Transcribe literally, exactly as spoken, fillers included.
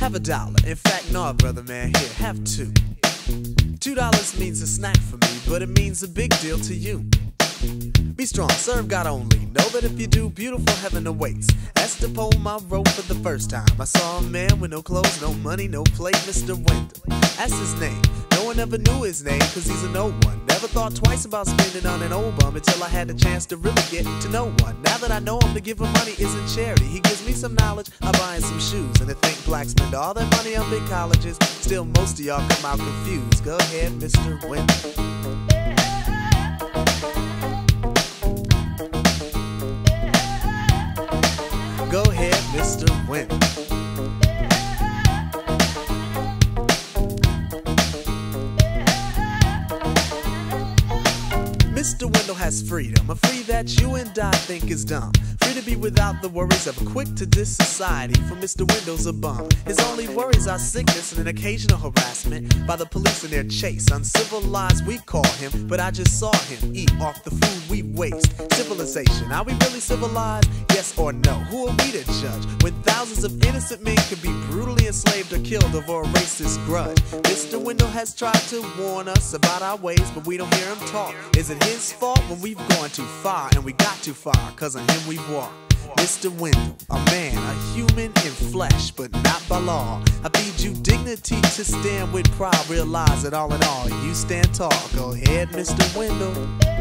Have a dollar. In fact, no, brother man, here, have two. Two dollars means a snack for me, but it means a big deal to you. Be strong, serve God only. Know that if you do, beautiful heaven awaits. That's the poem I wrote for the first time. I saw a man with no clothes, no money, no plate, Mister Wendell. That's his name. No one ever knew his name, cause he's a no one. Never thought twice about spending on an old bum until I had the chance to really get to know one. Now that I know him, to give him money isn't charity. He gives me some knowledge, I buy him some shoes. And to think blacks spend all their money on big colleges, still most of y'all come out confused. Go ahead, Mister Wendell. Go ahead, Mister Wendell. Mister Wendell has freedom, a free that you and I think is dumb. Free to be without the worries of a quick-to-diss society, for Mister Wendell's a bum. His only worries are sickness and an occasional harassment by the police in their chase. Uncivilized we call him, but I just saw him eat off the food we waste. Civilization, are we really civilized? Yes or no? Who are we to judge when thousands of innocent men could be brutally enslaved or killed over a racist grudge? Mister Wendell has tried to warn us about our ways, but we don't hear him talk. Is it his fault when we've gone too far and we got too far? Cause on him we've walked. Mister Wendell, a man, a human in flesh, but not by law. I feed you dignity to stand with pride. Realize that all in all, you stand tall. Go ahead, Mister Wendell.